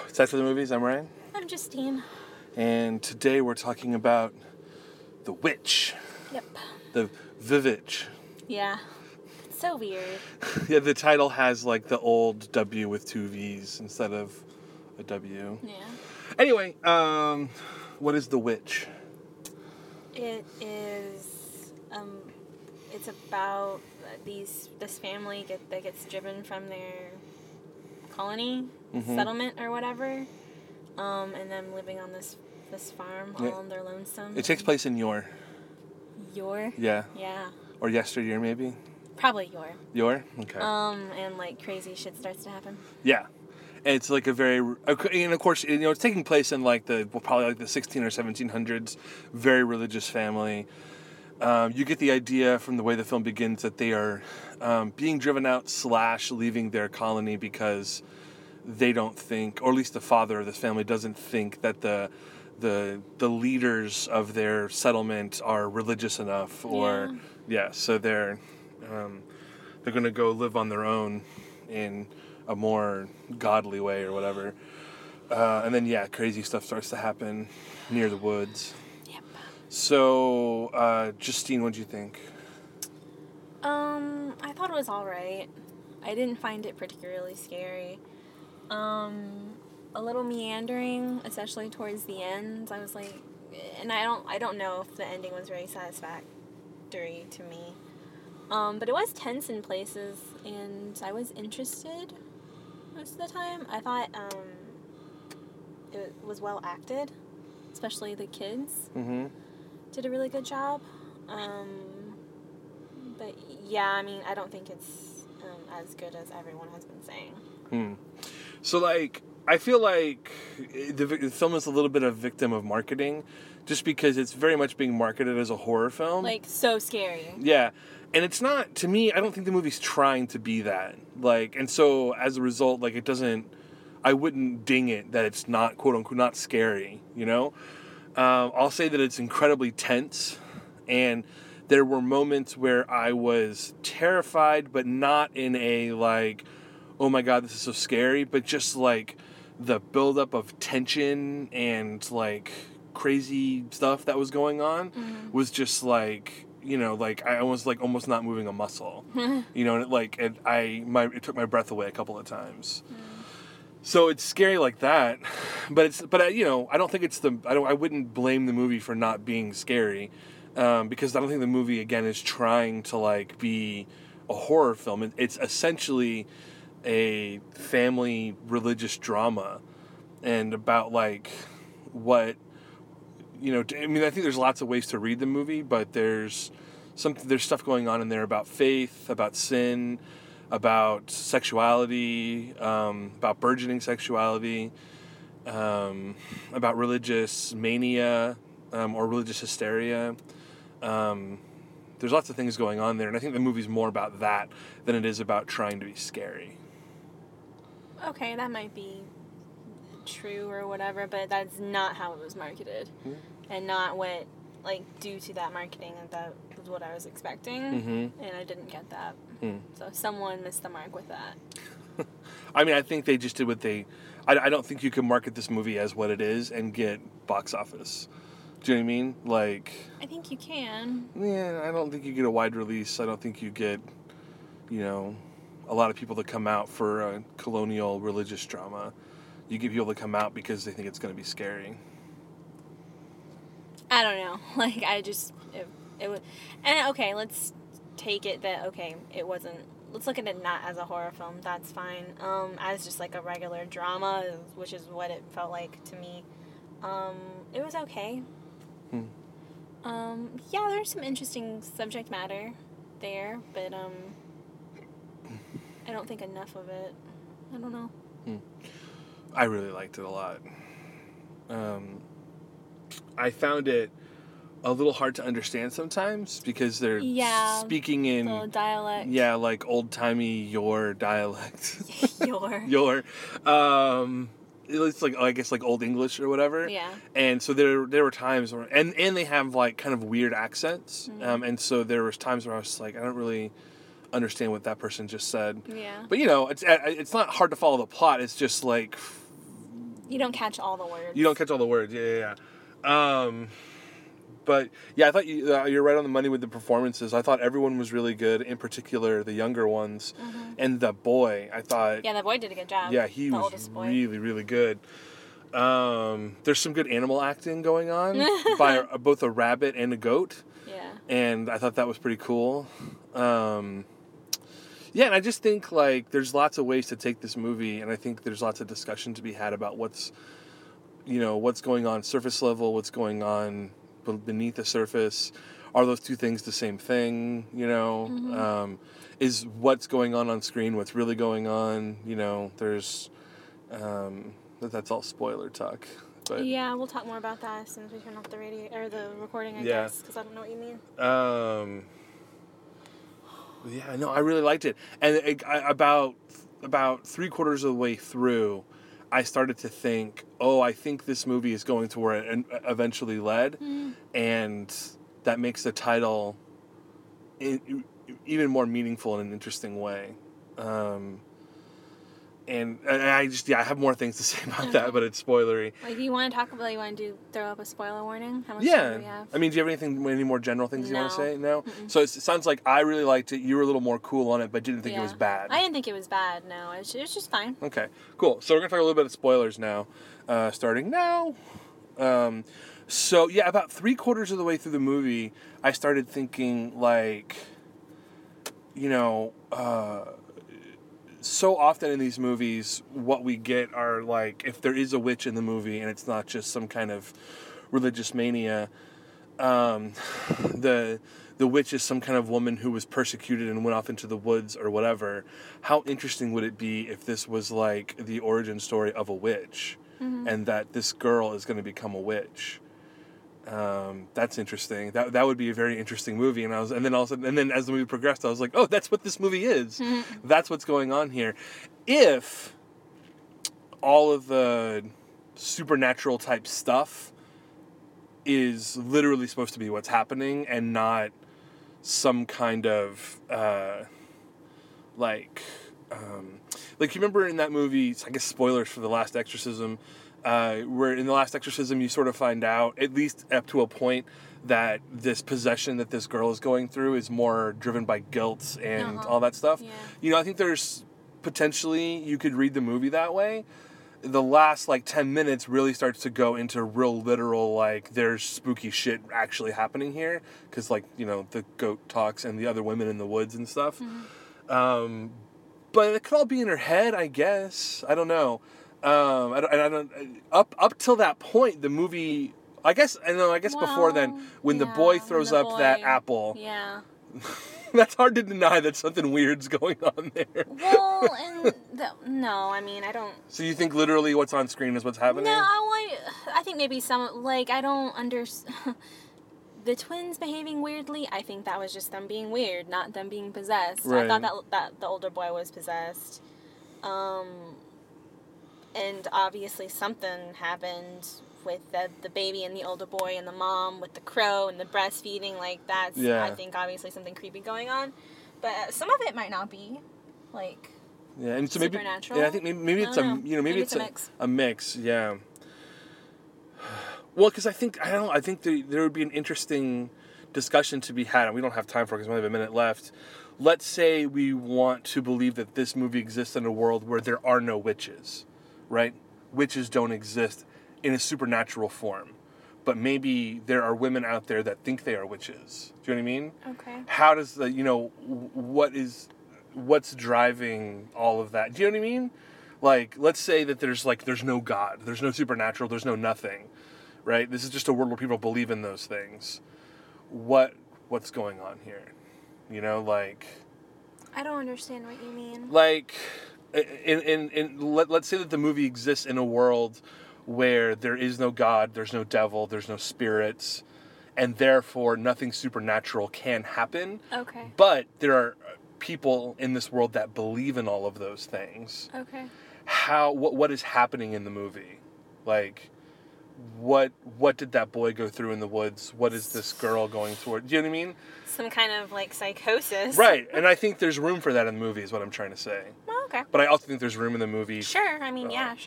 It's time for the movies. I'm Ryan. I'm Justine. And today we're talking about The Witch. Yep. The Vivitch. Yeah. It's so weird. Yeah, the title has like the old W with two V's instead of a W. Yeah. Anyway, what is The Witch? It is, it's about this family that gets driven from their colony, settlement or whatever, and them living on this farm all on their lonesome. It takes place in Yore. Yore? Yeah. Yeah. Or yesteryear, maybe? Probably Yore. Yore? Okay. And like crazy shit starts to happen. Yeah. And it's like a very, and of course, it's taking place in probably like the 16 or 1700s, very religious family. You get the idea from the way the film begins that they are being driven out / leaving their colony because they don't think, or at least the father of this family doesn't think that the leaders of their settlement are religious enough, or so they're going to go live on their own in a more godly way or whatever. And then, crazy stuff starts to happen near the woods. Yep. So, Justine, what'd you think? I thought it was alright. I didn't find it particularly scary. A little meandering, especially towards the end. I was like, and I don't know if the ending was very satisfactory to me. But it was tense in places, and I was interested most of the time. I thought it was well acted, especially the kids. Mm-hmm. Did a really good job. But yeah, I mean, I don't think it's as good as everyone has been saying. So, I feel like the film is a little bit of a victim of marketing, just because it's very much being marketed as a horror film. Like, so scary. Yeah. And it's not, to me, I don't think the movie's trying to be that. And so, as a result, it doesn't, I wouldn't ding it that it's not, quote-unquote, not scary, you know? I'll say that it's incredibly tense, and there were moments where I was terrified, but not in a, oh my god, this is so scary, but just, the buildup of tension and, crazy stuff that was going on was just, I was, almost not moving a muscle, you know, and it took my breath away a couple of times. So it's scary like that, but I don't think I wouldn't blame the movie for not being scary, because I don't think the movie, again, is trying to, be a horror film. It's essentially a family religious drama, and about, what, I think there's lots of ways to read the movie, but there's stuff going on in there about faith, about sin, about sexuality, about burgeoning sexuality, about religious mania, or religious hysteria. There's lots of things going on there, and I think the movie's more about that than it is about trying to be scary. Okay, that might be true or whatever, but that's not how it was marketed. And not what, due to that marketing, that was what I was expecting, and I didn't get that. So someone missed the mark with that. I think they just did what I don't think you can market this movie as what it is and get box office. Do you know what I mean? I think you can. Yeah, I don't think you get a wide release. I don't think you get, a lot of people that come out for a colonial religious drama. You get people that come out because they think it's going to be scary. I don't know. It was... And, okay, let's take it that, okay, it wasn't... Let's look at it not as a horror film. That's fine. As just, a regular drama, which is what it felt like to me. It was okay. There's some interesting subject matter there, but, I don't think enough of it. I don't know. I really liked it a lot. I found it a little hard to understand sometimes because they're speaking in the dialect. Yeah, old-timey Yore dialect. Yore. Yore. It's I guess Old English or whatever. Yeah. And so there were times where and they have kind of weird accents. And so there was times where I was I don't really understand what that person just said. Yeah. But it's not hard to follow the plot. It's just You don't catch all the words. You don't catch all the words. Yeah. But yeah, I thought you're right on the money with the performances. I thought everyone was really good, in particular the younger ones, and the boy. I thought the boy did a good job. Yeah, he was really, really good. There's some good animal acting going on by both a rabbit and a goat. Yeah, and I thought that was pretty cool. Yeah, and I just think like there's lots of ways to take this movie, and I think there's lots of discussion to be had about what's going on surface level, what's going on beneath the surface. Are those two things the same thing? Is what's going on screen what's really going on? There's that's all spoiler talk. But yeah, we'll talk more about that as soon as we turn off the radio or the recording, I guess, because I don't know what you mean. Yeah, no, I really liked it, and about 3/4 of the way through, I started to think, I think this movie is going to where it eventually led, and that makes the title even more meaningful in an interesting way. And I have more things to say about that, but it's spoilery. Do you want to talk about? You want to throw up a spoiler warning? How much time do we have? I mean, do you have any more general things you want to say? No. Mm-mm. So it sounds like I really liked it. You were a little more cool on it, but didn't think it was bad. I didn't think it was bad. No, it was just fine. Okay, cool. So we're gonna talk a little bit of spoilers now, starting now. So yeah, about 3/4 of the way through the movie, I started thinking like, so often in these movies, what we get are like, if there is a witch in the movie and it's not just some kind of religious mania, the witch is some kind of woman who was persecuted and went off into the woods or whatever. How interesting would it be if this was like the origin story of a witch, and that this girl is going to become a witch? That's interesting. That would be a very interesting movie. And then as the movie progressed, I was like, oh, that's what this movie is. That's what's going on here. If all of the supernatural type stuff is literally supposed to be what's happening and not some kind of like you remember in that movie, I guess spoilers for The Last Exorcism, where in The Last Exorcism you sort of find out, at least up to a point, that this possession that this girl is going through is more driven by guilt and all that stuff. Yeah. I think there's potentially, you could read the movie that way. The last 10 minutes really starts to go into real literal, there's spooky shit actually happening here, because the goat talks and the other women in the woods and stuff. But it could all be in her head, I guess. I don't know. I don't. Up till that point, the movie. I guess before then, when the boy throws up that apple. Yeah. That's hard to deny that something weird's going on there. Well, no, I mean, I don't. So you think literally what's on screen is what's happening? No, I think maybe I don't understand. The twins behaving weirdly, I think that was just them being weird, not them being possessed. Right. I thought that the older boy was possessed. And obviously something happened with the baby and the older boy and the mom with the crow and the breastfeeding. That's, I think, obviously something creepy going on. But some of it might not be, yeah, and so supernatural. I think maybe it's maybe it's a mix, yeah. Well, because I think there would be an interesting discussion to be had, and we don't have time for it because we only have a minute left. Let's say we want to believe that this movie exists in a world where there are no witches, right? Witches don't exist in a supernatural form, but maybe there are women out there that think they are witches. Do you know what I mean? Okay. How does what's driving all of that? Do you know what I mean? Let's say that there's no God, there's no supernatural, there's no nothing. Right? This is just a world where people believe in those things. What's going on here? I don't understand what you mean. Let's say that the movie exists in a world where there is no God, there's no devil, there's no spirits, and therefore nothing supernatural can happen. Okay. But there are people in this world that believe in all of those things. Okay. What is happening in the movie? What did that boy go through in the woods? What is this girl going through? Do you know what I mean? Some kind of psychosis. Right, and I think there's room for that in the movie is what I'm trying to say. Well, okay. But I also think there's room in the movie. Sure,